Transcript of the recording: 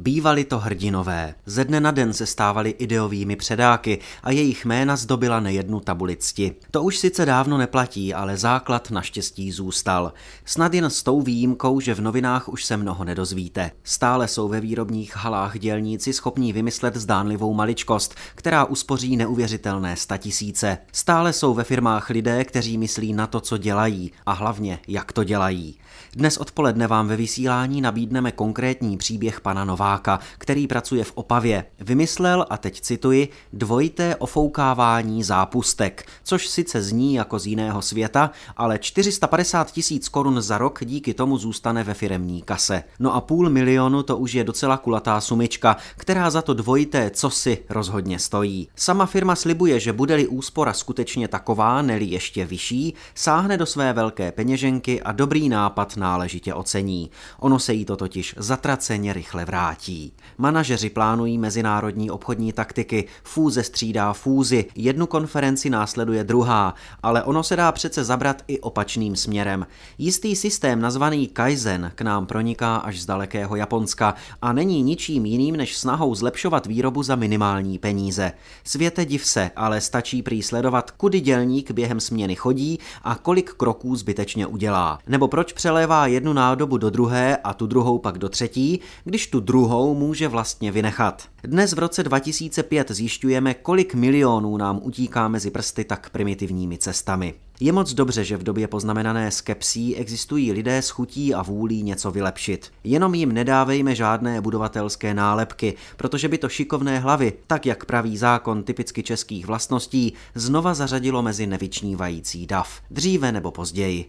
Bývali to hrdinové. Ze dne na den se stávali ideovými předáky a jejich jména zdobila nejednu tabuli cti. To už sice dávno neplatí, ale základ naštěstí zůstal. Snad jen s tou výjimkou, že v novinách už se mnoho nedozvíte. Stále jsou ve výrobních halách dělníci schopní vymyslet zdánlivou maličkost, která uspoří neuvěřitelné statisíce. Stále jsou ve firmách lidé, kteří myslí na to, co dělají a hlavně, jak to dělají. Dnes odpoledne vám ve vysílání nabídneme konkrétní příběh pana Nováka, který pracuje v Opavě. Vymyslel, a teď cituji, dvojité ofoukávání zápustek, což sice zní jako z jiného světa, ale 450 000 korun za rok díky tomu zůstane ve firemní kase. No a 500 000 to už je docela kulatá sumička, která za to dvojité cosi rozhodně stojí. Sama firma slibuje, že bude-li úspora skutečně taková, neli ještě vyšší, sáhne do své velké peněženky a dobrý nápad náležitě ocení. Ono se jí to totiž zatraceně rychle vrátí. Manažeři plánují mezinárodní obchodní taktiky, fúze střídá fúzi, jednu konferenci následuje druhá, ale ono se dá přece zabrat i opačným směrem. Jistý systém nazvaný Kaizen k nám proniká až z dalekého Japonska a není ničím jiným než snahou zlepšovat výrobu za minimální peníze. Světe div se, ale stačí prý sledovat, kudy dělník během směny chodí a kolik kroků zbytečně udělá. Nebo proč přelévá jednu nádobu do druhé a tu druhou pak do třetí, když tu druhou může vlastně vynechat. Dnes v roce 2005 zjišťujeme, kolik milionů nám utíká mezi prsty tak primitivními cestami. Je moc dobře, že v době poznamenané skepsí existují lidé s chutí a vůlí něco vylepšit. Jenom jim nedávejme žádné budovatelské nálepky, protože by to šikovné hlavy, tak jak praví zákon typicky českých vlastností, znova zařadilo mezi nevyčnívající dav. Dříve nebo později.